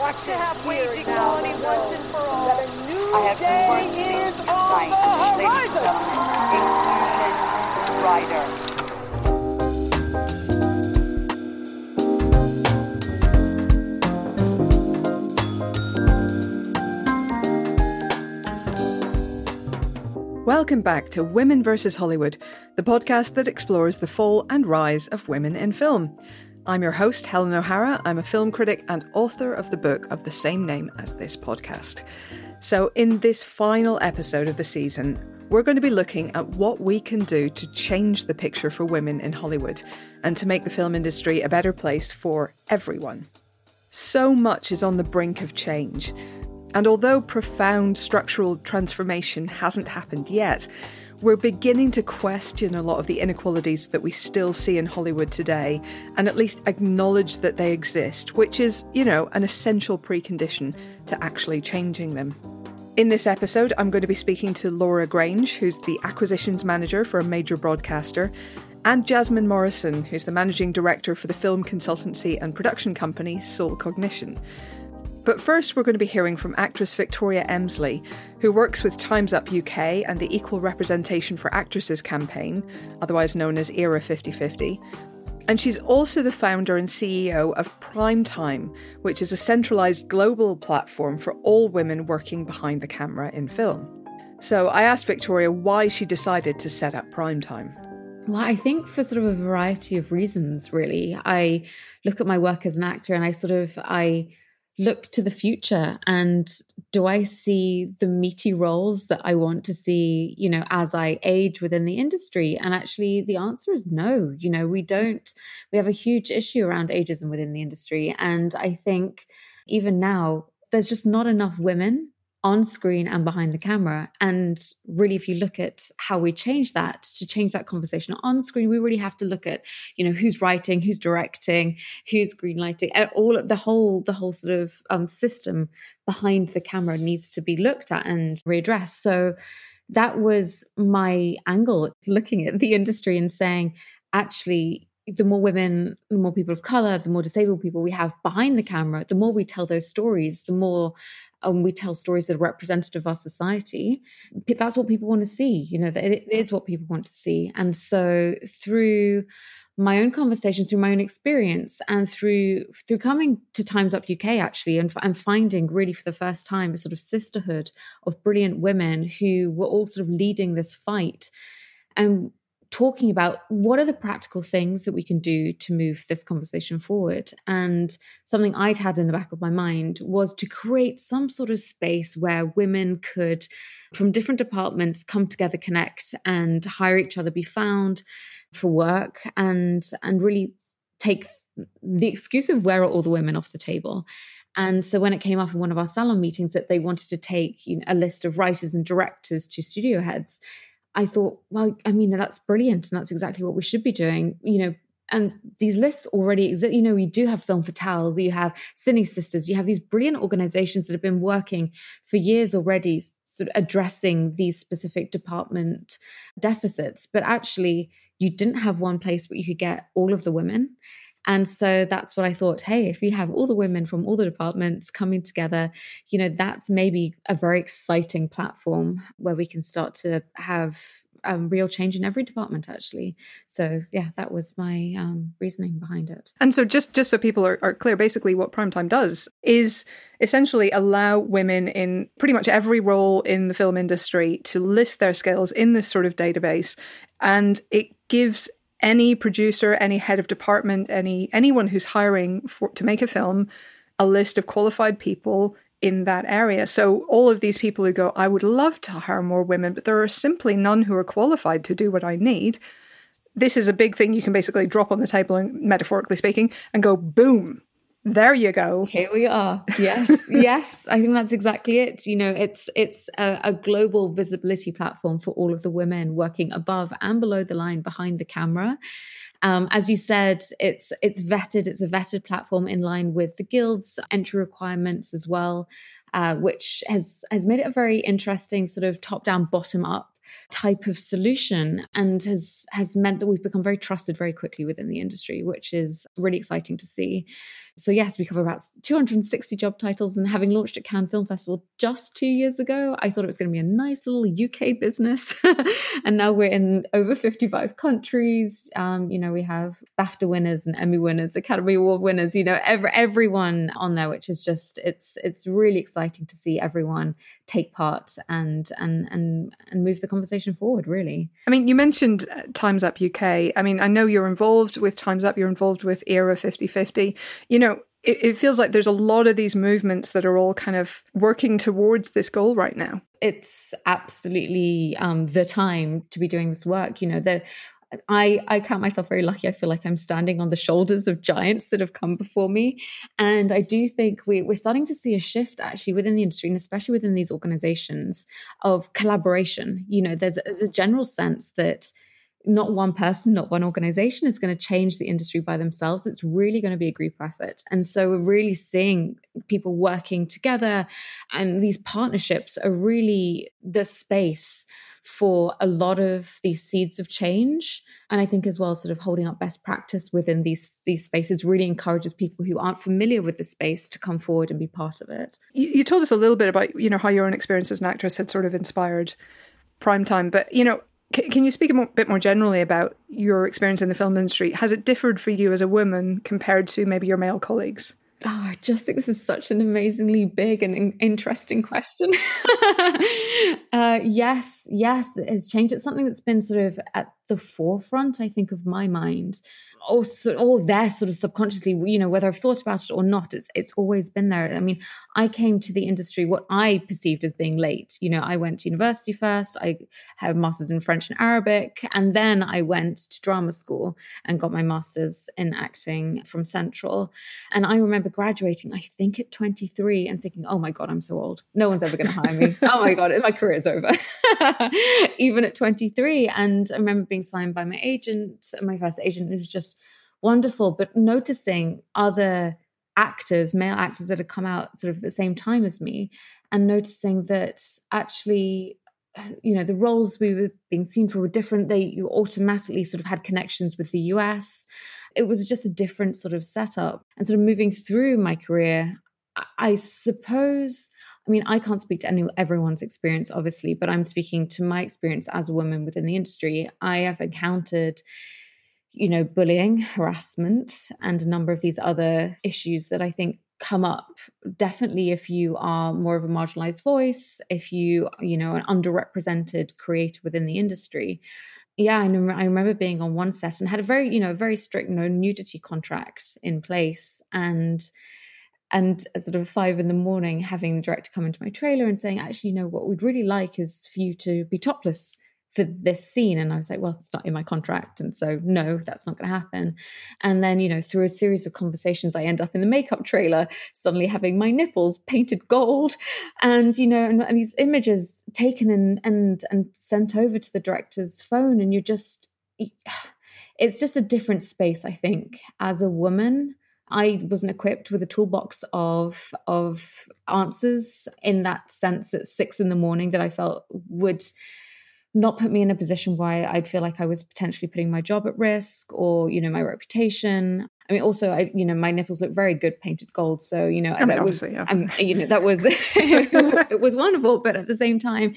got to have wage equality once and for all. That a new day is on the horizon. Inclusion Rider. Welcome back to Women vs. Hollywood, the podcast that explores the fall and rise of women in film. I'm your host, Helen O'Hara. I'm a film critic and author of the book of the same name as this podcast. So in this final episode of the season, we're going to be looking at what we can do to change the picture for women in Hollywood and to make the film industry a better place for everyone. So much is on the brink of change. And although profound structural transformation hasn't happened yet, we're beginning to question a lot of the inequalities that we still see in Hollywood today, and at least acknowledge that they exist, which is, an essential precondition to actually changing them. In this episode, I'm going to be speaking to Laura Grange, who's the acquisitions manager for a major broadcaster, and Jasmine Morrison, who's the managing director for the film consultancy and production company Soul Cognition. But first, we're going to be hearing from actress Victoria Emsley, who works with Time's Up UK and the Equal Representation for Actresses campaign, otherwise known as ERA 50/50. And she's also the founder and CEO of Primetime, which is a centralised global platform for all women working behind the camera in film. So I asked Victoria why she decided to set up Primetime. Well, I think for sort of a variety of reasons, really. I look at my work as an actor and I look to the future, and do I see the meaty roles that I want to see, as I age within the industry? And actually the answer is no. We have a huge issue around ageism within the industry. And I think even now, there's just not enough women on screen and behind the camera. And really, if you look at how we change that, to change that conversation on screen, we really have to look at, who's writing, who's directing, who's greenlighting, all of the whole sort of system behind the camera needs to be looked at and readdressed. So that was my angle, looking at the industry and saying, actually, the more women, the more people of color, the more disabled people we have behind the camera, the more we tell those stories, the more we tell stories that are representative of our society. That's what people want to see. It is what people want to see. And so through my own conversations, through my own experience, and through coming to Time's Up UK, actually, and finding really for the first time a sort of sisterhood of brilliant women who were all sort of leading this fight and talking about what are the practical things that we can do to move this conversation forward. And something I'd had in the back of my mind was to create some sort of space where women could, from different departments, come together, connect, and hire each other, be found for work, and really take the excuse of where are all the women off the table. And so when it came up in one of our salon meetings that they wanted to take a list of writers and directors to studio heads, I thought, well, that's brilliant. And that's exactly what we should be doing, and these lists already exist. We do have Film Fatales, you have Cine Sisters, you have these brilliant organizations that have been working for years already, sort of addressing these specific department deficits. But actually, you didn't have one place where you could get all of the women. And so that's what I thought, hey, if we have all the women from all the departments coming together, that's maybe a very exciting platform where we can start to have real change in every department, actually. So, yeah, that was my reasoning behind it. And so just so people are clear, basically what Primetime does is essentially allow women in pretty much every role in the film industry to list their skills in this sort of database. And it gives any producer, any head of department, anyone who's hiring to make a film, a list of qualified people in that area. So all of these people who go, I would love to hire more women, but there are simply none who are qualified to do what I need. This is a big thing you can basically drop on the table, and metaphorically speaking, and go, boom, there you go. Here we are. Yes, yes. I think that's exactly it. It's a global visibility platform for all of the women working above and below the line behind the camera. As you said, it's vetted. It's a vetted platform in line with the Guild's entry requirements as well, which has made it a very interesting sort of top-down, bottom-up type of solution, and has meant that we've become very trusted very quickly within the industry, which is really exciting to see. So yes, we cover about 260 job titles, and having launched at Cannes Film Festival just 2 years ago, I thought it was going to be a nice little UK business. And now we're in over 55 countries. We have BAFTA winners and Emmy winners, Academy Award winners, everyone on there, which is just, it's really exciting to see everyone take part and move the conversation forward, really. I mean, you mentioned Time's Up UK. I mean, I know you're involved with Time's Up, you're involved with Era 50/50. It feels like there's a lot of these movements that are all kind of working towards this goal right now. It's absolutely the time to be doing this work. I count myself very lucky. I feel like I'm standing on the shoulders of giants that have come before me. And I do think we're starting to see a shift actually within the industry, and especially within these organizations, of collaboration. There's a general sense that not one person, not one organization is going to change the industry by themselves. It's really going to be a group effort. And so we're really seeing people working together, and these partnerships are really the space for a lot of these seeds of change. And I think as well, sort of holding up best practice within these spaces really encourages people who aren't familiar with the space to come forward and be part of it. You told us a little bit about, how your own experience as an actress had sort of inspired Primetime, but, can you speak a bit more generally about your experience in the film industry? Has it differed for you as a woman compared to maybe your male colleagues? Oh, I just think this is such an amazingly big and interesting question. Yes, it has changed. It's something that's been sort of at the forefront, I think, of my mind. Or there sort of subconsciously, whether I've thought about it or not, it's always been there. I mean, I came to the industry what I perceived as being late. I went to university first. I have a master's in French and Arabic, and then I went to drama school and got my master's in acting from Central. And I remember graduating, I think at 23, and thinking, oh my God, I'm so old. No one's ever going to hire me. Oh my God, my career is over. Even at 23. And I remember being signed by my agent, my first agent. It was just wonderful, but noticing other actors, male actors that had come out sort of at the same time as me, and noticing that actually, the roles we were being seen for were different. You automatically sort of had connections with the US. It was just a different sort of setup. And sort of moving through my career, I suppose, I can't speak to everyone's experience, obviously, but I'm speaking to my experience as a woman within the industry. I have encountered bullying, harassment, and a number of these other issues that I think come up definitely if you are more of a marginalized voice, if you, an underrepresented creator within the industry. Yeah, I remember being on one set and had a very strict nudity contract in place, and at sort of 5 a.m, having the director come into my trailer and saying, actually, what we'd really like is for you to be topless for this scene. And I was like, well, it's not in my contract. And so, no, that's not going to happen. And then, through a series of conversations, I end up in the makeup trailer, suddenly having my nipples painted gold and, and these images taken and sent over to the director's phone. And it's just a different space, I think, as a woman. I wasn't equipped with a toolbox of answers in that sense at 6 a.m. that I felt would not put me in a position where I'd feel like I was potentially putting my job at risk or, my reputation. Also, my nipples look very good painted gold. So, that was, that was, it was wonderful. But at the same time,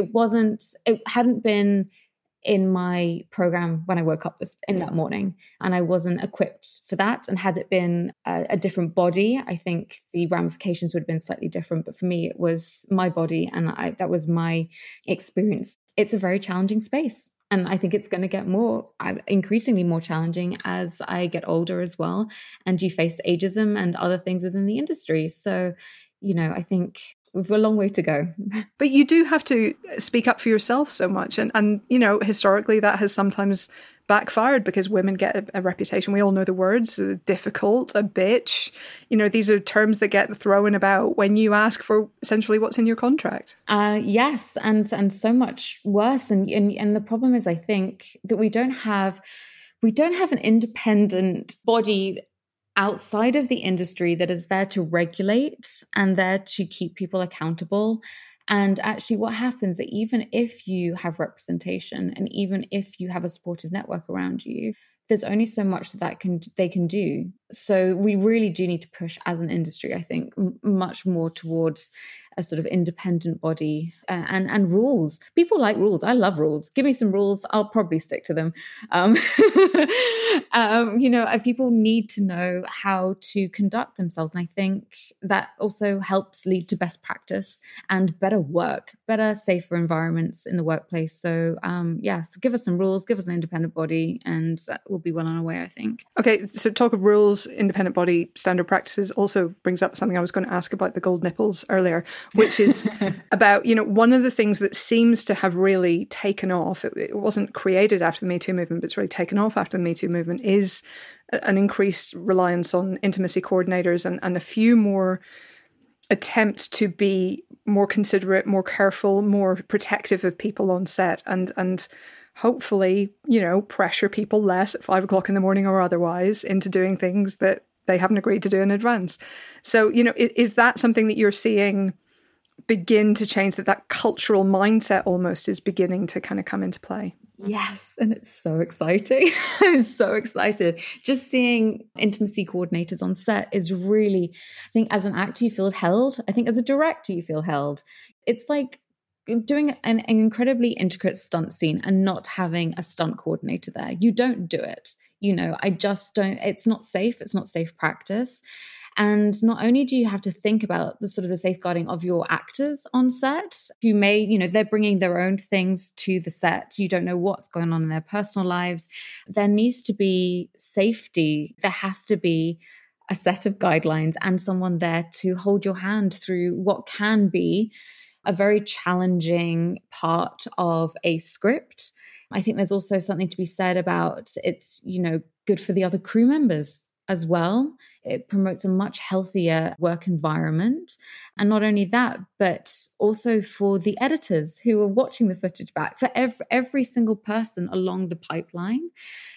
it hadn't been in my program when I woke up in that morning, and I wasn't equipped for that. And had it been a different body, I think the ramifications would have been slightly different. But for me, it was my body, and that was my experience. It's a very challenging space. And I think it's going to get increasingly more challenging as I get older as well. And you face ageism and other things within the industry. So, I think we've a long way to go. But you do have to speak up for yourself so much. And historically that has sometimes backfired because women get a reputation. We all know the words, difficult, a bitch. These are terms that get thrown about when you ask for essentially what's in your contract. Yes, and so much worse. And the problem is, I think, that we don't have an independent body outside of the industry that is there to regulate and there to keep people accountable And actually what happens that even if you have representation and even if you have a supportive network around you, there's only so much that they can do. So we really do need to push as an industry, I think, much more towards a sort of independent body and rules. People like rules. I love rules. Give me some rules. I'll probably stick to them. People need to know how to conduct themselves. And I think that also helps lead to best practice and better work, better, safer environments in the workplace. So so give us some rules, give us an independent body, and that will be well on our way, I think. Okay, so talk of rules, independent body, standard practices also brings up something I was going to ask about the gold nipples earlier, which is about, one of the things that seems to have really taken off, it wasn't created after the Me Too movement, but it's really taken off after the Me Too movement, is an increased reliance on intimacy coordinators and a few more attempts to be more considerate, more careful, more protective of people on set and hopefully, pressure people less at 5 o'clock in the morning or otherwise into doing things that they haven't agreed to do in advance. So, is that something that you're seeing begin to change, that cultural mindset almost is beginning to kind of come into play? Yes, and it's so exciting. I'm so excited. Just seeing intimacy coordinators on set is really, I think as an actor, you feel held. I think as a director, you feel held. It's like doing an incredibly intricate stunt scene and not having a stunt coordinator there. You don't do it. I just don't, it's not safe. It's not safe practice. And not only do you have to think about the sort of the safeguarding of your actors on set, who may, they're bringing their own things to the set. You don't know what's going on in their personal lives. There needs to be safety. There has to be a set of guidelines and someone there to hold your hand through what can be a very challenging part of a script. I think there's also something to be said about it's, good for the other crew members as well. It promotes a much healthier work environment. And not only that, but also for the editors who are watching the footage back, for every single person along the pipeline,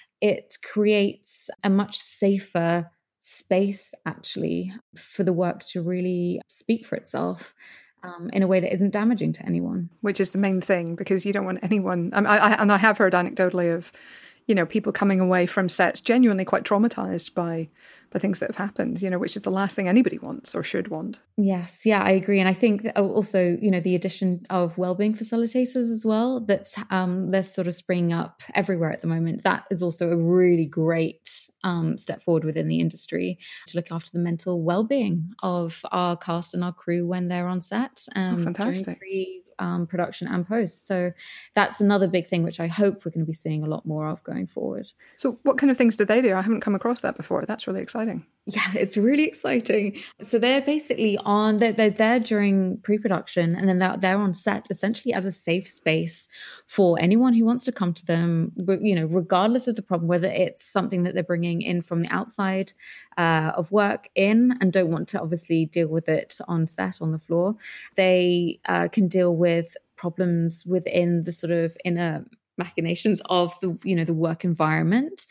it creates a much safer space, actually, for the work to really speak for itself. In a way that isn't damaging to anyone. Which is the main thing, because you don't want anyone... I have heard anecdotally of, people coming away from sets genuinely quite traumatized by things that have happened, which is the last thing anybody wants or should want. Yes, yeah, I agree. And I think also, the addition of wellbeing facilitators as well, that's they're sort of springing up everywhere at the moment. That is also a really great step forward within the industry to look after the mental well-being of our cast and our crew when they're on set. Fantastic. During production and post. So that's another big thing which I hope we're going to be seeing a lot more of going forward. So what kind of things do they do? I haven't come across that before. That's really exciting. Yeah, it's really exciting. So they're basically they're there during pre-production, and then they're on set essentially as a safe space for anyone who wants to come to them, regardless of the problem, whether it's something that they're bringing in from the outside of work in and don't want to obviously deal with it on set, on the floor. They can deal with problems within the sort of inner machinations of the work environment.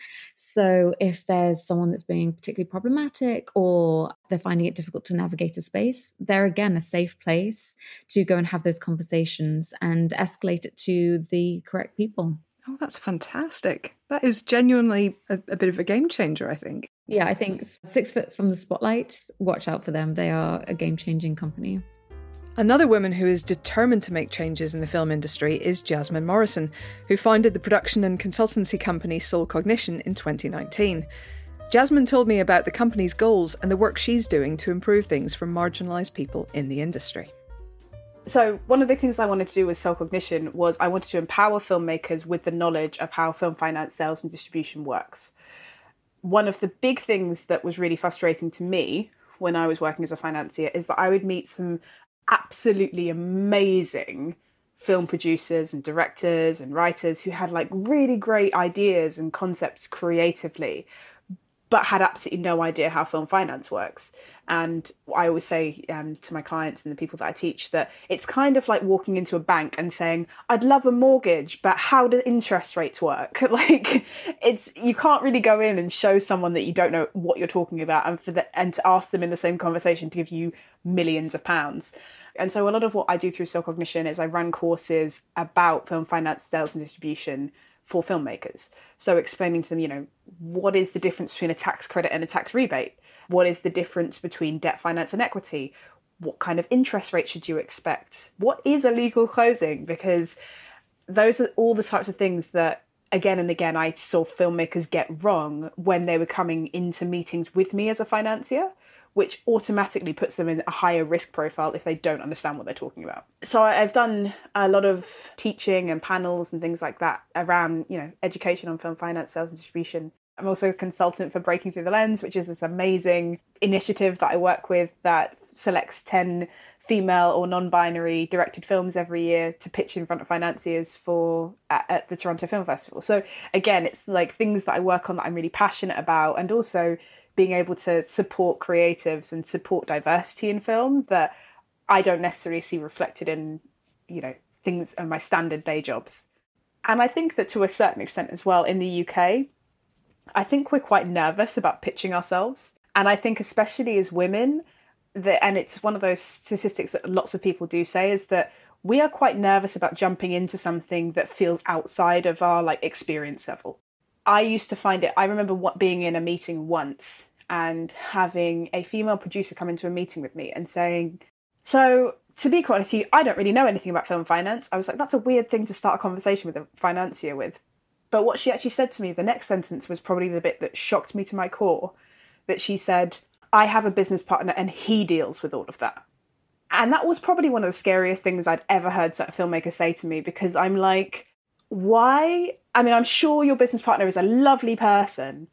So if there's someone that's being particularly problematic or they're finding it difficult to navigate a space, they're again a safe place to go and have those conversations and escalate it to the correct people. Oh, that's fantastic. That is genuinely a bit of a game changer, I think. Yeah, I think 6 foot from the spotlight, watch out for them. They are a game-changing company. Another woman who is determined to make changes in the film industry is Jasmine Morrison, who founded the production and consultancy company Soul Cognition in 2019. Jasmine told me about the company's goals and the work she's doing to improve things for marginalised people in the industry. So one of the things I wanted to do with Soul Cognition was I wanted to empower filmmakers with the knowledge of how film finance, sales and distribution works. One of the big things that was really frustrating to me when I was working as a financier is that I would meet some absolutely amazing film producers and directors and writers who had like really great ideas and concepts creatively, but had absolutely no idea how film finance works. And I always say to my clients and the people that I teach that it's kind of like walking into a bank and saying, I'd love a mortgage, but how do interest rates work? Like, you can't really go in and show someone that you don't know what you're talking about and to ask them in the same conversation to give you millions of pounds. And so a lot of what I do through Soul Cognition is I run courses about film finance, sales and distribution for filmmakers. So explaining to them, what is the difference between a tax credit and a tax rebate? What is the difference between debt finance and equity? What kind of interest rate should you expect? What is a legal closing? Because those are all the types of things that, again and again, I saw filmmakers get wrong when they were coming into meetings with me as a financier, which automatically puts them in a higher risk profile if they don't understand what they're talking about. So I've done a lot of teaching and panels and things like that around, education on film finance, sales and distribution. I'm also a consultant for Breaking Through the Lens, which is this amazing initiative that I work with that selects 10 female or non-binary directed films every year to pitch in front of financiers at the Toronto Film Festival. So again, it's like things that I work on that I'm really passionate about, and also being able to support creatives and support diversity in film that I don't necessarily see reflected in, things in my standard day jobs. And I think that to a certain extent as well in the UK, I think we're quite nervous about pitching ourselves. And I think especially as women, and it's one of those statistics that lots of people do say, is that we are quite nervous about jumping into something that feels outside of our experience level. I used to find it, I remember being in a meeting once and having a female producer come into a meeting with me and saying, so to be quite honest with you, I don't really know anything about film finance. I was like, that's a weird thing to start a conversation with a financier with. But what she actually said to me, the next sentence was probably the bit that shocked me to my core, that she said, I have a business partner and he deals with all of that. And that was probably one of the scariest things I'd ever heard a filmmaker say to me, because I'm like, why? I mean, I'm sure your business partner is a lovely person,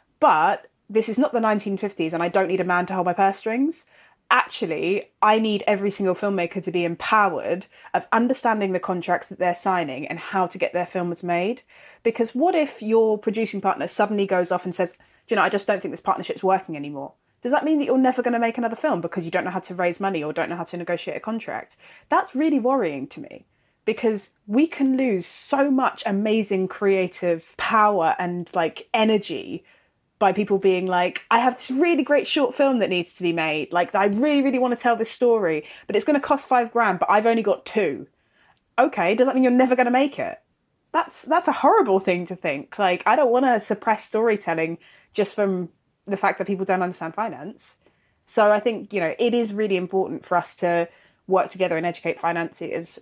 but this is not the 1950s and I don't need a man to hold my purse strings. Actually, I need every single filmmaker to be empowered of understanding the contracts that they're signing and how to get their films made. Because what if your producing partner suddenly goes off and says, I just don't think this partnership's working anymore? Does that mean that you're never going to make another film because you don't know how to raise money or don't know how to negotiate a contract? That's really worrying to me, because we can lose so much amazing creative power and energy by people being like, I have this really great short film that needs to be made. I really, really want to tell this story, but it's going to cost $5,000, but I've only got 2. Okay, does that mean you're never going to make it? That's a horrible thing to think. I don't want to suppress storytelling just from the fact that people don't understand finance. So I think, it is really important for us to work together and educate financiers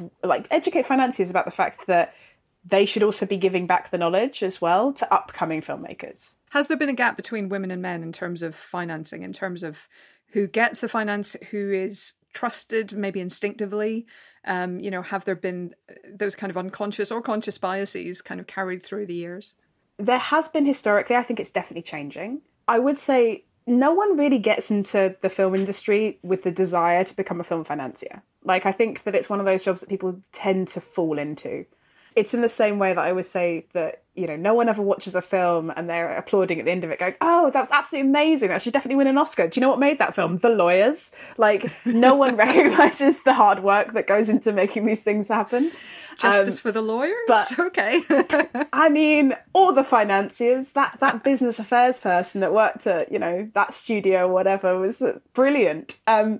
about the fact that they should also be giving back the knowledge as well to upcoming filmmakers. Has there been a gap between women and men in terms of financing, in terms of who gets the finance, who is trusted, maybe instinctively? Have there been those kind of unconscious or conscious biases kind of carried through the years? There has been historically. I think it's definitely changing. I would say no one really gets into the film industry with the desire to become a film financier. I think that it's one of those jobs that people tend to fall into. It's in the same way that I always say that, no one ever watches a film and they're applauding at the end of it going, oh, that was absolutely amazing. That should definitely win an Oscar. Do you know what made that film? The Lawyers. No one recognises the hard work that goes into making these things happen. Justice for the lawyers? But, okay. I mean, or the financiers, that business affairs person that worked at, that studio or whatever was brilliant.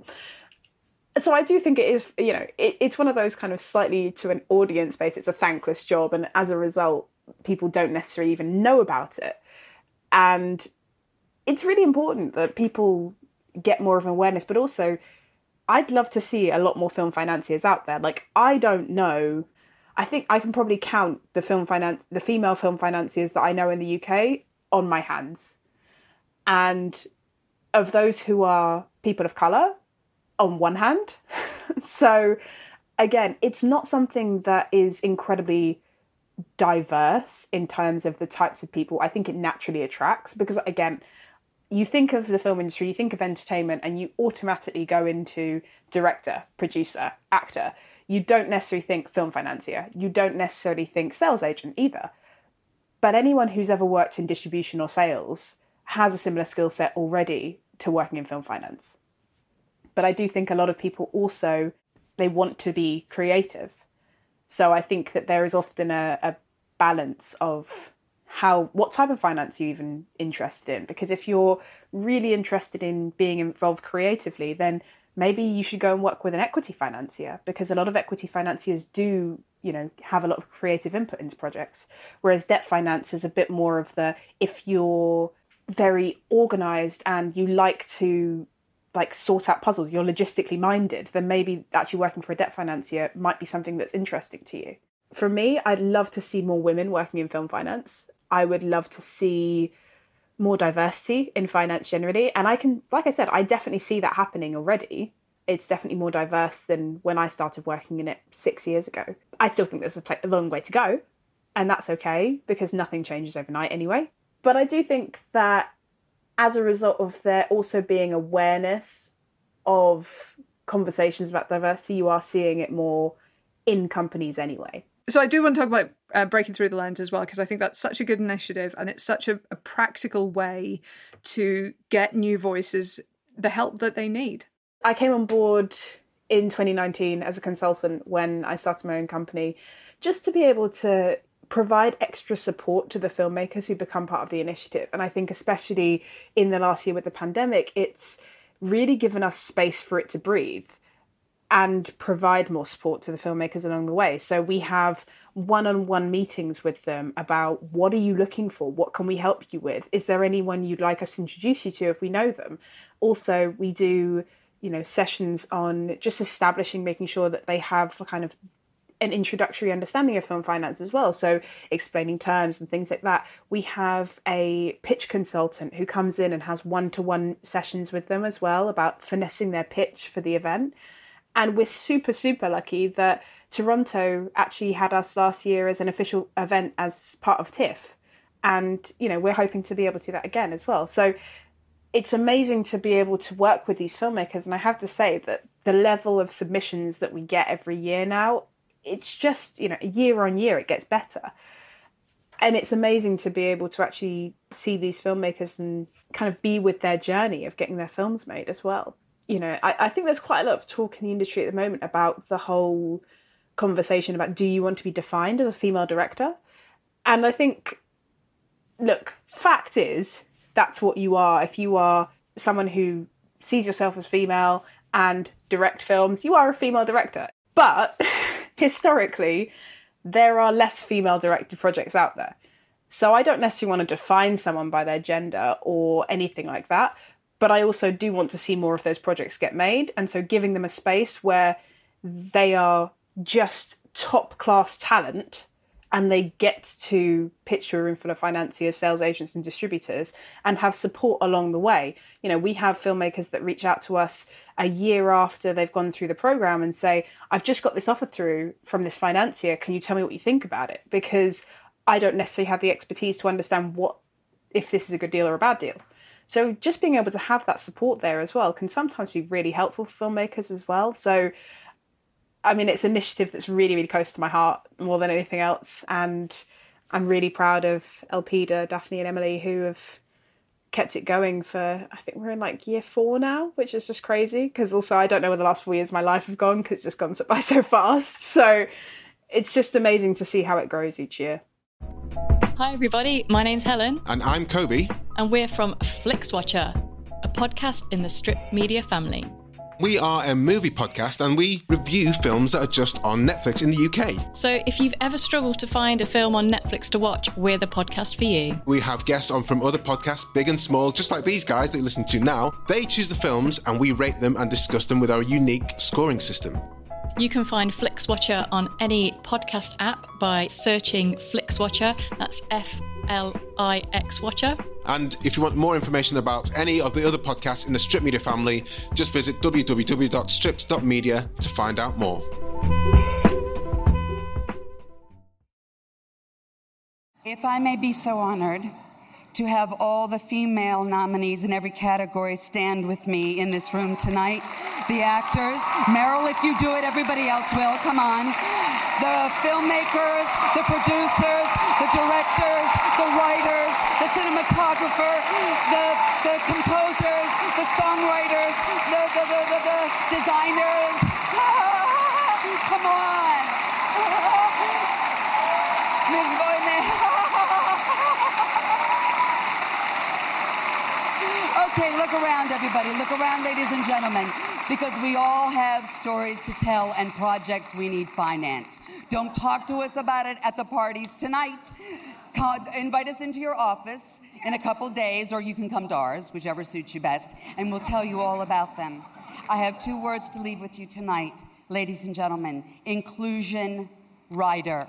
So I do think it is, it's one of those kind of slightly to an audience base, it's a thankless job. And as a result, people don't necessarily even know about it. And it's really important that people get more of an awareness, but also I'd love to see a lot more film financiers out there. I don't know. I think I can probably count the female film financiers that I know in the UK on my hands. And of those who are people of colour, on one hand. So again, it's not something that is incredibly diverse in terms of the types of people I think it naturally attracts, because again, you think of the film industry, you think of entertainment, and you automatically go into director, producer, actor. You don't necessarily think film financier. You don't necessarily think sales agent either. But anyone who's ever worked in distribution or sales has a similar skill set already to working in film finance. But I do think a lot of people also, they want to be creative. So I think that there is often a balance of what type of finance you're even interested in. Because if you're really interested in being involved creatively, then maybe you should go and work with an equity financier, because a lot of equity financiers do, have a lot of creative input into projects. Whereas debt finance is a bit more of if you're very organized and you like to sort out puzzles, you're logistically minded, then maybe actually working for a debt financier might be something that's interesting to you. For me, I'd love to see more women working in film finance. I would love to see more diversity in finance generally. And like I said, I definitely see that happening already. It's definitely more diverse than when I started working in it 6 years ago. I still think there's a long way to go, and that's okay, because nothing changes overnight anyway. But I do think that as a result of there also being awareness of conversations about diversity, you are seeing it more in companies anyway. So I do want to talk about breaking through the lens as well, because I think that's such a good initiative, and it's such a practical way to get new voices the help that they need. I came on board in 2019 as a consultant when I started my own company, just to be able to provide extra support to the filmmakers who become part of the initiative. And I think especially in the last year with the pandemic, it's really given us space for it to breathe and provide more support to the filmmakers along the way. So we have one-on-one meetings with them about, what are you looking for? What can we help you with? Is there anyone you'd like us to introduce you to if we know them? Also, we do, sessions on just establishing, making sure that they have kind of an introductory understanding of film finance as well. So explaining terms and things like that. We have a pitch consultant who comes in and has one-to-one sessions with them as well about finessing their pitch for the event. And we're super, super lucky that Toronto actually had us last year as an official event as part of TIFF. And, we're hoping to be able to do that again as well. So it's amazing to be able to work with these filmmakers. And I have to say that the level of submissions that we get every year now, it's just, year on year, it gets better. And it's amazing to be able to actually see these filmmakers and kind of be with their journey of getting their films made as well. I think there's quite a lot of talk in the industry at the moment about the whole conversation about, do you want to be defined as a female director? And I think, look, fact is, that's what you are. If you are someone who sees yourself as female and direct films, you are a female director. But historically, there are less female directed projects out there. So I don't necessarily want to define someone by their gender or anything like that. But I also do want to see more of those projects get made. And so giving them a space where they are just top class talent and they get to pitch to a room full of financiers, sales agents and distributors and have support along the way. We have filmmakers that reach out to us a year after they've gone through the program and say, I've just got this offer through from this financier. Can you tell me what you think about it? Because I don't necessarily have the expertise to understand if this is a good deal or a bad deal. So just being able to have that support there as well can sometimes be really helpful for filmmakers as well. So, it's an initiative that's really, really close to my heart more than anything else. And I'm really proud of Elpida, Daphne and Emily, who have kept it going for, I think we're in year 4 now, which is just crazy. Because also I don't know where the last 4 years of my life have gone, because it's just gone by so fast. So it's just amazing to see how it grows each year. Hi everybody, my name's Helen. And I'm Kobe. And we're from Flixwatcher, a podcast in the Strip Media family. We are a movie podcast and we review films that are just on Netflix in the UK. So if you've ever struggled to find a film on Netflix to watch, we're the podcast for you. We have guests on from other podcasts, big and small, just like these guys that you listen to now. They choose the films and we rate them and discuss them with our unique scoring system. You can find Flixwatcher on any podcast app by searching Flixwatcher. That's Flix Watcher. And if you want more information about any of the other podcasts in the Strip Media family, just visit www.stripped.media to find out more. If I may be so honored to have all the female nominees in every category stand with me in this room tonight. The actors. Meryl, if you do it, everybody else will. Come on. the filmmakers, the producers, the directors, the writers, the cinematographer, the composers, the songwriters, the designers. Come on. Ms. Boyne. Okay, look around, everybody. Look around, ladies and gentlemen, because we all have stories to tell and projects we need finance. Don't talk to us about it at the parties tonight. Invite us into your office in a couple days, or you can come to ours, whichever suits you best, and we'll tell you all about them. I have 2 words to leave with you tonight, ladies and gentlemen. Inclusion rider.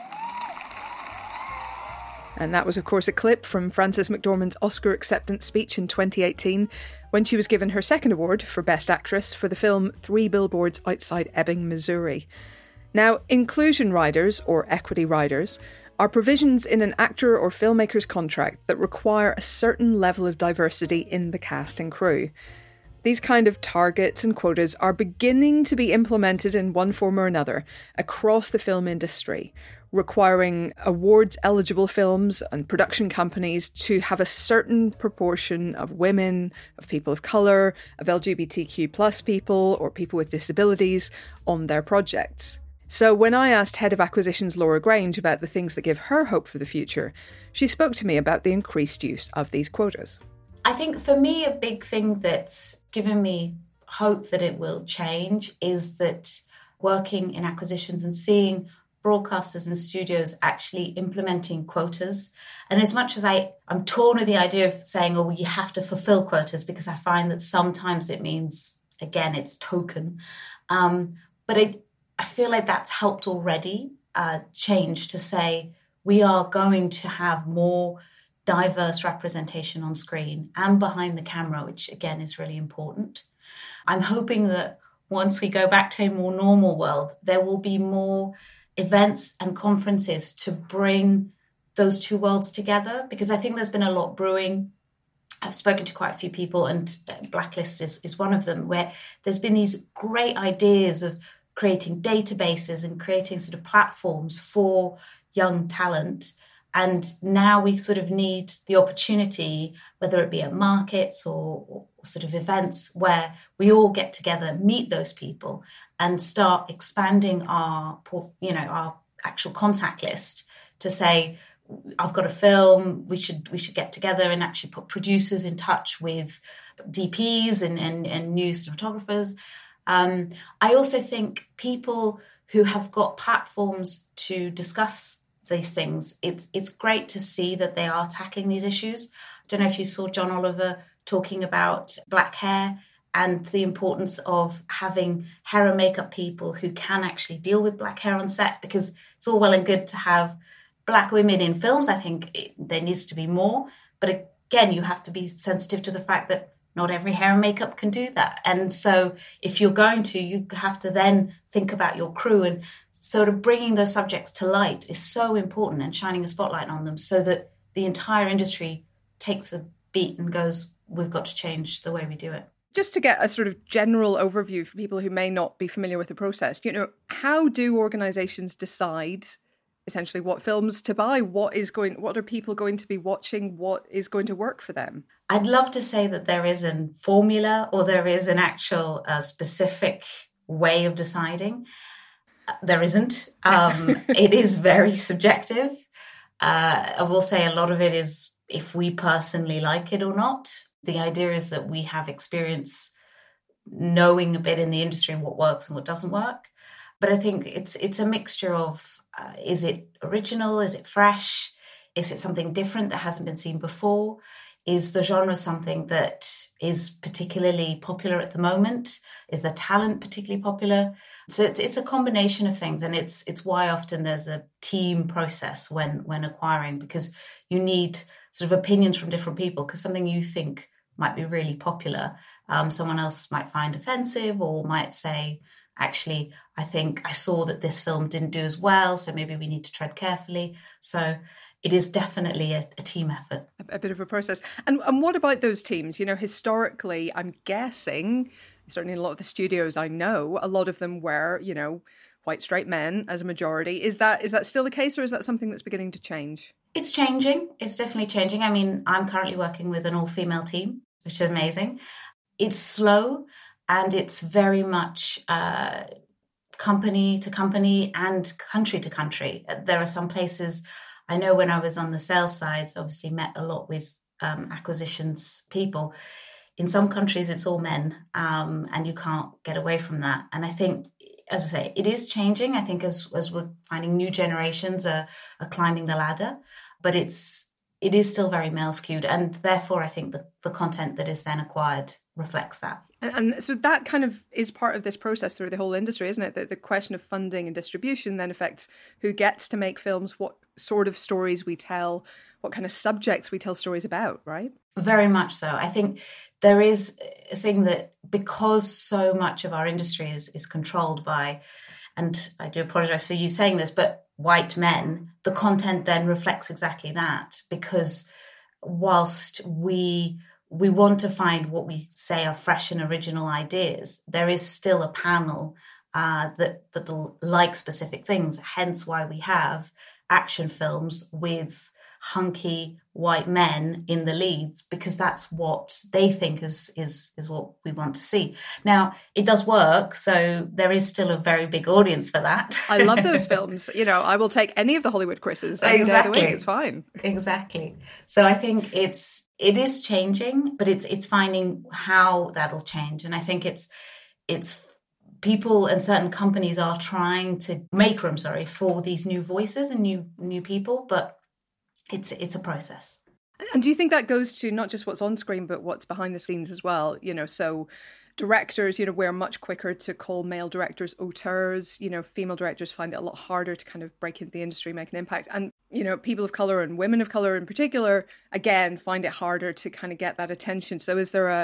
And that was, of course, a clip from Frances McDormand's Oscar acceptance speech in 2018 when she was given her second award for Best Actress for the film 3 Billboards Outside Ebbing, Missouri. Now, inclusion riders, or equity riders, are provisions in an actor or filmmaker's contract that require a certain level of diversity in the cast and crew. These kind of targets and quotas are beginning to be implemented in one form or another across the film industry, requiring awards-eligible films and production companies to have a certain proportion of women, of people of colour, of LGBTQ plus people or people with disabilities on their projects. So when I asked Head of Acquisitions Laura Grange about the things that give her hope for the future, she spoke to me about the increased use of these quotas. I think for me, a big thing that's given me hope that it will change is that working in acquisitions and seeing broadcasters and studios actually implementing quotas. And as much as I'm torn with the idea of saying, oh, well, you have to fulfill quotas, because I find that sometimes it means, again, it's token. But I feel like that's helped already change to say we are going to have more diverse representation on screen and behind the camera, which again is really important. I'm hoping that once we go back to a more normal world, there will be more events and conferences to bring those two worlds together, because I think there's been a lot brewing. I've spoken to quite a few people, and Blacklist is one of them, where there's been these great ideas of creating databases and creating sort of platforms for young talent. And now we sort of need the opportunity, whether it be at markets or sort of events, where we all get together, meet those people, and start expanding our actual contact list to say, I've got a film, we should get together and actually put producers in touch with DPs and new cinematographers. I also think people who have got platforms to discuss these things, it's great to see that they are tackling these issues. I don't know if you saw John Oliver talking about black hair and the importance of having hair and makeup people who can actually deal with black hair on set, because it's all well and good to have black women in films. I think there needs to be more. But again, you have to be sensitive to the fact that not every hair and makeup can do that. And so if you're going to, you have to then think about your crew, and sort of bringing those subjects to light is so important, and shining a spotlight on them so that the entire industry takes a beat and goes, we've got to change the way we do it. Just to get a sort of general overview for people who may not be familiar with the process, how do organisations decide essentially what films to buy? What are people going to be watching? What is going to work for them? I'd love to say that there is a formula or there is an actual specific way of deciding. There isn't. It is very subjective. I will say a lot of it is if we personally like it or not. The idea is that we have experience knowing a bit in the industry what works and what doesn't work. But I think it's a mixture of, is it original? Is it fresh? Is it something different that hasn't been seen before? Is the genre something that is particularly popular at the moment? Is the talent particularly popular? So it's a combination of things, and it's why often there's a team process when acquiring, because you need sort of opinions from different people, because something you think might be really popular, someone else might find offensive or might say, actually, I think I saw that this film didn't do as well, so maybe we need to tread carefully. So it is definitely a team effort. A bit of a process. And what about those teams? Historically, I'm guessing, certainly in a lot of the studios I know, a lot of them were, white straight men as a majority. Is that still the case, or is that something that's beginning to change? It's changing. It's definitely changing. I mean, I'm currently working with an all-female team, which is amazing. It's slow, and it's very much company to company and country to country. There are some places, I know when I was on the sales side, obviously met a lot with acquisitions people. In some countries, it's all men, and you can't get away from that. And I think, as I say, it is changing. I think as we're finding new generations are climbing the ladder, but it is still very male skewed. And therefore, I think the content that is then acquired reflects that. And so that kind of is part of this process through the whole industry, isn't it? That the question of funding and distribution then affects who gets to make films, what sort of stories we tell, what kind of subjects we tell stories about, right? Very much so. I think there is a thing that because so much of our industry is controlled by, and I do apologize for you saying this, but white men, the content then reflects exactly that. Because whilst we want to find what we say are fresh and original ideas, there is still a panel that like specific things, hence why we have action films with hunky white men in the leads, because that's what they think is what we want to see. Now, it does work, so there is still a very big audience for that. I love those films. You know, I will take any of the Hollywood Chris's. Exactly. It's fine. Exactly. So I think it is changing, but it's finding how that'll change. And I think it's people and certain companies are trying to make room, for these new voices and new people, but it's a process. And do you think that goes to not just what's on screen, but what's behind the scenes as well? You know, so directors, we're much quicker to call male directors auteurs. Female directors find it a lot harder to kind of break into the industry, make an impact. And, people of colour and women of colour in particular, again, find it harder to kind of get that attention. So is there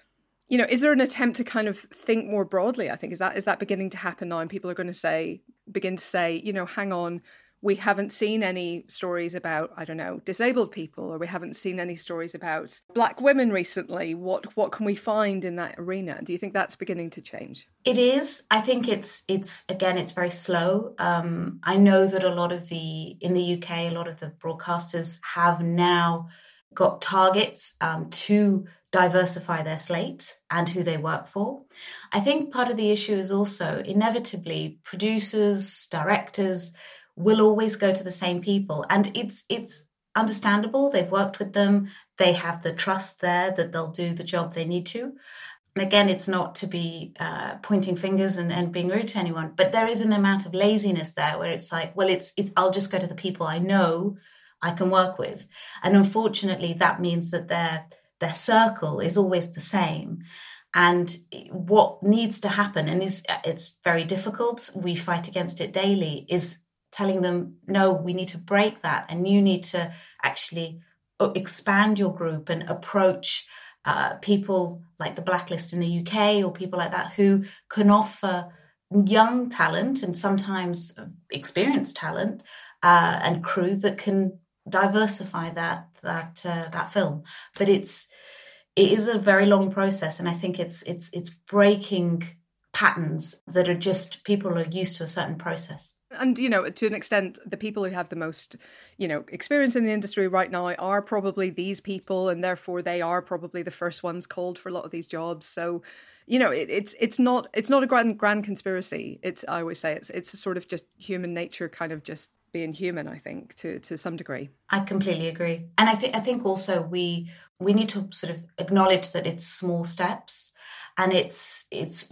an attempt to kind of think more broadly? I think, is that beginning to happen now? And people are going to begin to say, hang on, we haven't seen any stories about, I don't know, disabled people, or we haven't seen any stories about Black women recently. What can we find in that arena? Do you think that's beginning to change? It is. I think it's very slow. I know that in the UK, a lot of the broadcasters have now got targets to diversify their slate and who they work for. I think part of the issue is also inevitably producers, directors will always go to the same people. And it's understandable. They've worked with them. They have the trust there that they'll do the job they need to. And again, it's not to be pointing fingers and being rude to anyone, but there is an amount of laziness there where it's like, well, it's I'll just go to the people I know I can work with. And unfortunately, that means that their circle is always the same. And what needs to happen, and it's very difficult, we fight against it daily, is telling them, no, we need to break that. And you need to actually expand your group and approach people like the Blacklist in the UK or people like that who can offer young talent and sometimes experienced talent and crew that can diversify that film. But it is a very long process, and I think it's breaking patterns that are just, people are used to a certain process. And, to an extent, the people who have the most, experience in the industry right now are probably these people, and therefore they are probably the first ones called for a lot of these jobs. So, it's not a grand conspiracy. I always say it's a sort of just human nature, kind of just being human, I think, to some degree. I completely agree. And I think also we need to sort of acknowledge that it's small steps, and it's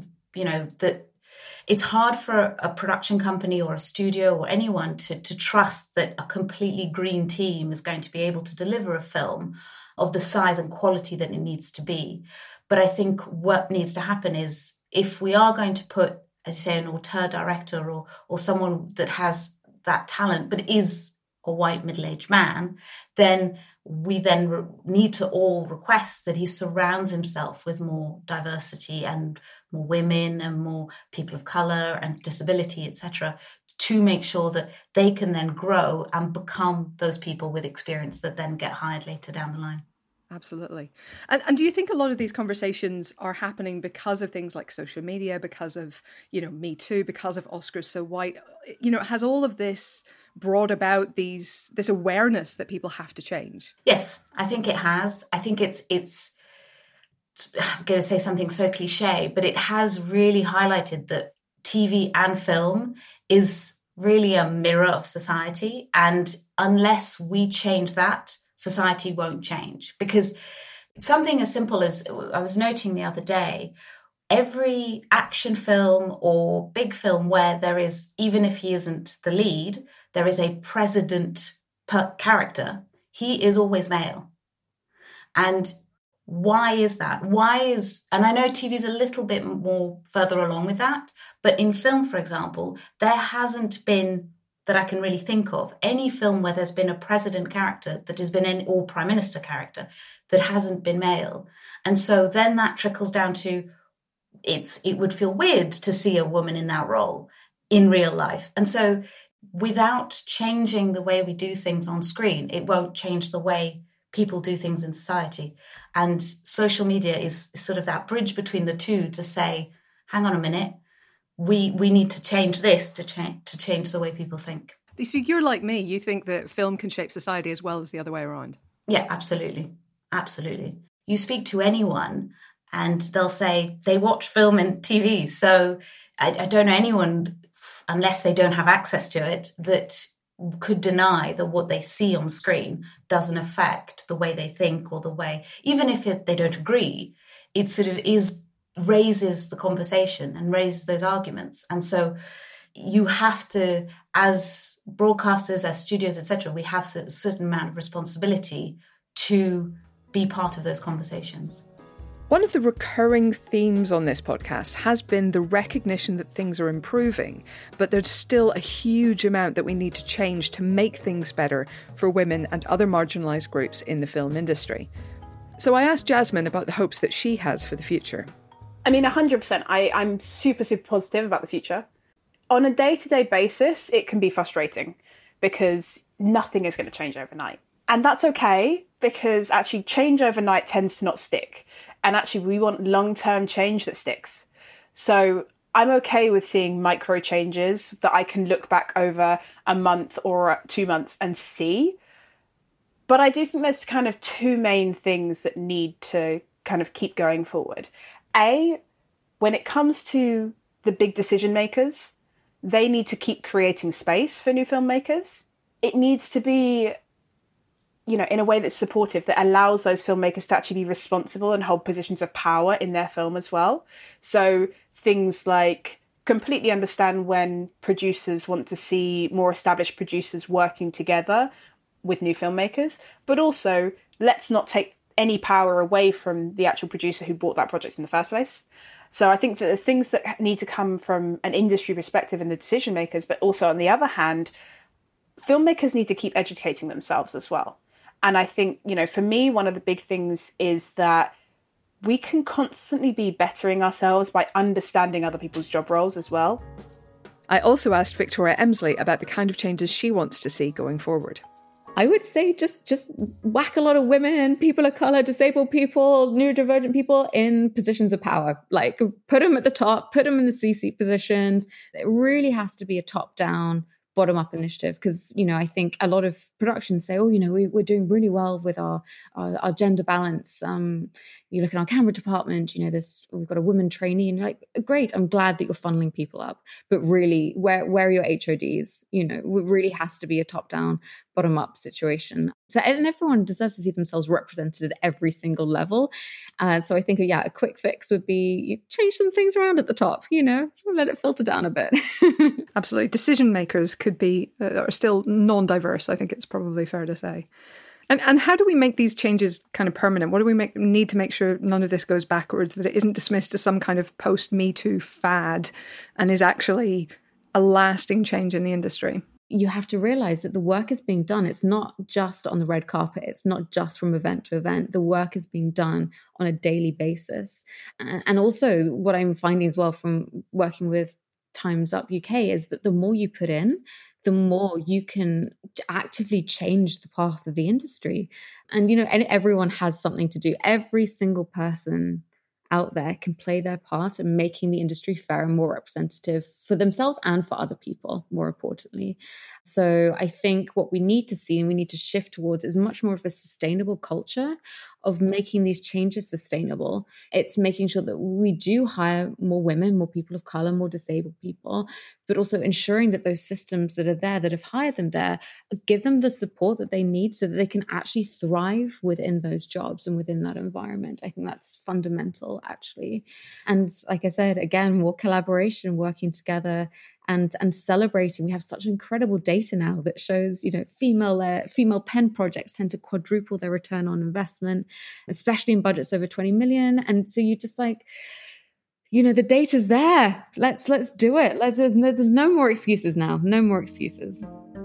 that it's hard for a production company or a studio or anyone to trust that a completely green team is going to be able to deliver a film of the size and quality that it needs to be. But I think what needs to happen is, if we are going to put, as you say, an auteur director or someone that has that talent but is a white middle-aged man, then we need to all request that he surrounds himself with more diversity and more women and more people of colour and disability, etc., to make sure that they can then grow and become those people with experience that then get hired later down the line. Absolutely. And do you think a lot of these conversations are happening because of things like social media, because of, Me Too, because of Oscars So White? Has all of this brought about this awareness that people have to change? Yes, I think it has. I think it's I'm going to say something so cliche, but it has really highlighted that TV and film is really a mirror of society. And unless we change that, society won't change. Because something as simple as, I was noting the other day, every action film or big film where there is, even if he isn't the lead, there is a president character, he is always male. And why is that? And I know TV is a little bit more further along with that, but in film, for example, there hasn't been, that I can really think of, any film where there's been a president character that has been or prime minister character that hasn't been male. And so then that trickles down to, it would feel weird to see a woman in that role in real life. And so without changing the way we do things on screen, it won't change the way people do things in society. And social media is sort of that bridge between the two to say, hang on a minute, we need to change this to change the way people think. So you're like me, you think that film can shape society as well as the other way around? Yeah, absolutely. Absolutely. You speak to anyone and they'll say they watch film and TV. So I don't know anyone, unless they don't have access to it, that could deny that what they see on screen doesn't affect the way they think or the way, even if they don't agree, it sort of raises the conversation and raises those arguments. And so you have to, as broadcasters, as studios, etc., we have a certain amount of responsibility to be part of those conversations. One of the recurring themes on this podcast has been the recognition that things are improving, but there's still a huge amount that we need to change to make things better for women and other marginalised groups in the film industry. So I asked Jasmine about the hopes that she has for the future. I mean, 100%. I'm super, super positive about the future. On a day-to-day basis, it can be frustrating because nothing is going to change overnight. And that's okay, because actually change overnight tends to not stick. And actually we want long-term change that sticks. So I'm okay with seeing micro changes that I can look back over a month or 2 months and see. But I do think there's kind of two main things that need to kind of keep going forward. A, when it comes to the big decision makers, they need to keep creating space for new filmmakers. It needs to be, in a way that's supportive, that allows those filmmakers to actually be responsible and hold positions of power in their film as well. So things like completely understand when producers want to see more established producers working together with new filmmakers, but also let's not take any power away from the actual producer who bought that project in the first place. So I think that there's things that need to come from an industry perspective in the decision makers, but also on the other hand, filmmakers need to keep educating themselves as well. And I think, for me, one of the big things is that we can constantly be bettering ourselves by understanding other people's job roles as well. I also asked Victoria Emsley about the kind of changes she wants to see going forward. I would say just whack a lot of women, people of colour, disabled people, neurodivergent people in positions of power. Like, put them at the top, put them in the C-suite positions. It really has to be a top-down, bottom-up initiative, because I think a lot of productions say, we're doing really well with our gender balance. You look at our camera department, we've got a woman trainee, and you're like, great, I'm glad that you're funneling people up, but really, where are your HODs? It really has to be a top-down, bottom-up situation. So, and everyone deserves to see themselves represented at every single level. So I think, a quick fix would be change some things around at the top, let it filter down a bit. Absolutely. Decision makers could be, are still non-diverse, I think it's probably fair to say. And how do we make these changes kind of permanent? What do we need to make sure none of this goes backwards, that it isn't dismissed as some kind of post-Me Too fad and is actually a lasting change in the industry? You have to realize that the work is being done. It's not just on the red carpet. It's not just from event to event. The work is being done on a daily basis. And also what I'm finding as well from working with Time's Up UK is that the more you put in, the more you can actively change the path of the industry. And, and everyone has something to do. Every single person out there can play their part in making the industry fair and more representative for themselves and for other people, more importantly. So I think what we need to see and we need to shift towards is much more of a sustainable culture of making these changes sustainable. It's making sure that we do hire more women, more people of color, more disabled people, but also ensuring that those systems that are there, that have hired them there, give them the support that they need so that they can actually thrive within those jobs and within that environment. I think that's fundamental, actually. And like I said, again, more collaboration, working together and celebrating. We have such incredible data now that shows, female pen projects tend to quadruple their return on investment, especially in budgets over 20 million. And so you just the data's there. Let's do it. There's no more excuses now. No more excuses.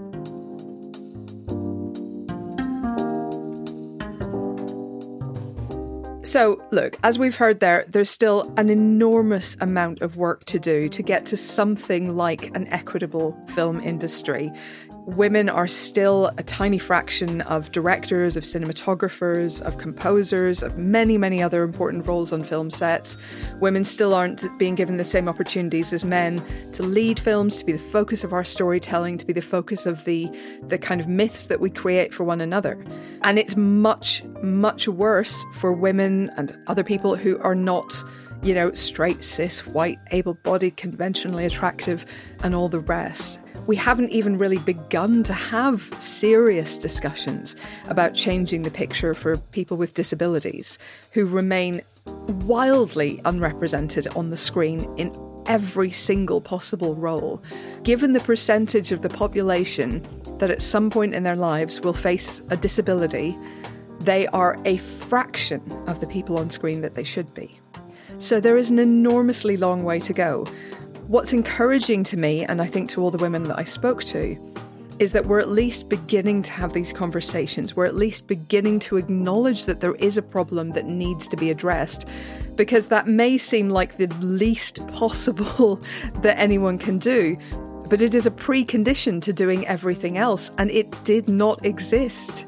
So, look, as we've heard there's still an enormous amount of work to do to get to something like an equitable film industry. Women are still a tiny fraction of directors, of cinematographers, of composers, of many, many other important roles on film sets. Women still aren't being given the same opportunities as men to lead films, to be the focus of our storytelling, to be the focus of the kind of myths that we create for one another. And it's much, much worse for women and other people who are not, straight, cis, white, able-bodied, conventionally attractive, and all the rest. We haven't even really begun to have serious discussions about changing the picture for people with disabilities who remain wildly unrepresented on the screen in every single possible role. Given the percentage of the population that at some point in their lives will face a disability, they are a fraction of the people on screen that they should be. So there is an enormously long way to go. What's encouraging to me, and I think to all the women that I spoke to, is that we're at least beginning to have these conversations. We're at least beginning to acknowledge that there is a problem that needs to be addressed, because that may seem like the least possible that anyone can do, but it is a precondition to doing everything else, and it did not exist,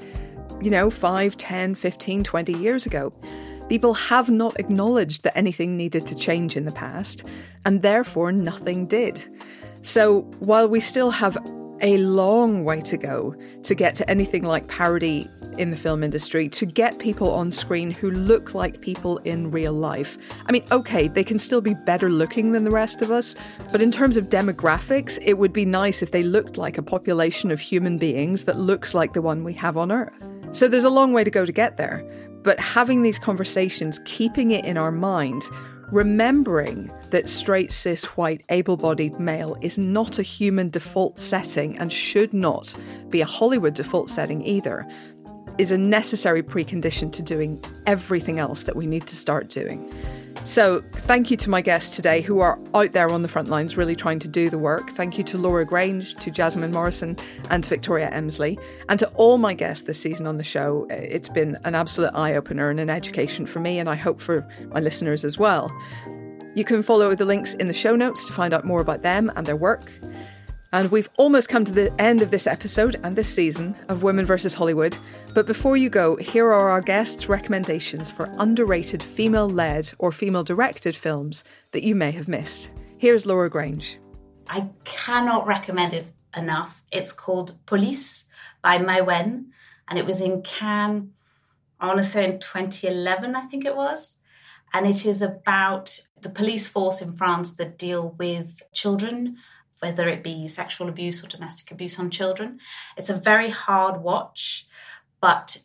5, 10, 15, 20 years ago. People have not acknowledged that anything needed to change in the past, and therefore nothing did. So while we still have a long way to go to get to anything like parity in the film industry, to get people on screen who look like people in real life. I mean, okay, they can still be better looking than the rest of us, but in terms of demographics, it would be nice if they looked like a population of human beings that looks like the one we have on Earth. So there's a long way to go to get there. But having these conversations, keeping it in our mind, remembering that straight, cis, white, able-bodied male is not a human default setting and should not be a Hollywood default setting either, is a necessary precondition to doing everything else that we need to start doing. So thank you to my guests today who are out there on the front lines really trying to do the work. Thank you to Laura Grange, to Jasmine Morrison and to Victoria Emsley. And to all my guests this season on the show, it's been an absolute eye-opener and an education for me, and I hope for my listeners as well. You can follow the links in the show notes to find out more about them and their work. And we've almost come to the end of this episode and this season of Women vs. Hollywood. But before you go, here are our guests' recommendations for underrated female-led or female-directed films that you may have missed. Here's Laura Grange. I cannot recommend it enough. It's called Police by Mai Wen, and it was in Cannes, I want to say in 2011, I think it was. And it is about the police force in France that deal with children, whether it be sexual abuse or domestic abuse on children. It's a very hard watch, but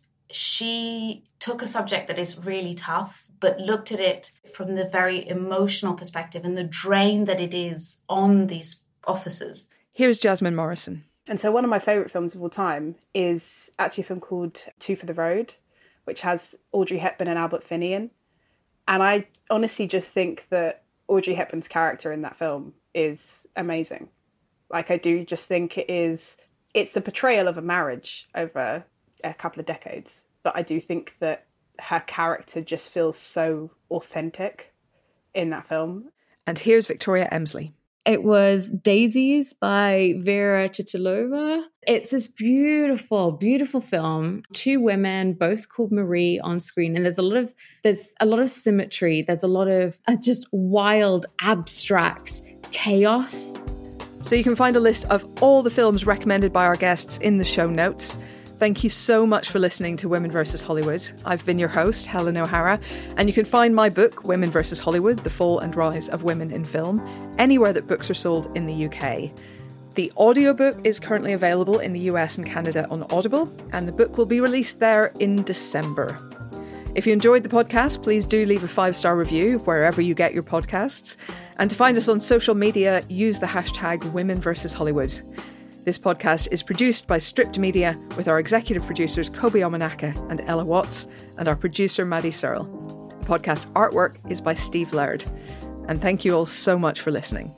she took a subject that is really tough, but looked at it from the very emotional perspective and the drain that it is on these officers. Here's Jasmine Morrison. And so one of my favourite films of all time is actually a film called Two for the Road, which has Audrey Hepburn and Albert Finney in. And I honestly just think that Audrey Hepburn's character in that film is amazing. I do just think it's the portrayal of a marriage over a couple of decades. But I do think that her character just feels so authentic in that film. And here's Victoria Emsley. It was Daisies by Vera Chytilova. It's this beautiful, beautiful film. 2 women, both called Marie, on screen, and there's a lot of symmetry. There's a lot of just wild, abstract chaos. So you can find a list of all the films recommended by our guests in the show notes. Thank you so much for listening to Women vs. Hollywood. I've been your host, Helen O'Hara, and you can find my book, Women vs. Hollywood, The Fall and Rise of Women in Film, anywhere that books are sold in the UK. The audiobook is currently available in the US and Canada on Audible, and the book will be released there in December. If you enjoyed the podcast, please do leave a 5-star review wherever you get your podcasts. And to find us on social media, use the hashtag Women vs. Hollywood. This podcast is produced by Stripped Media with our executive producers Kobe Omanaka and Ella Watts and our producer Maddie Searle. The podcast artwork is by Steve Laird. And thank you all so much for listening.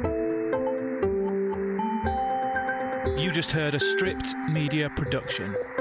You just heard a Stripped Media production.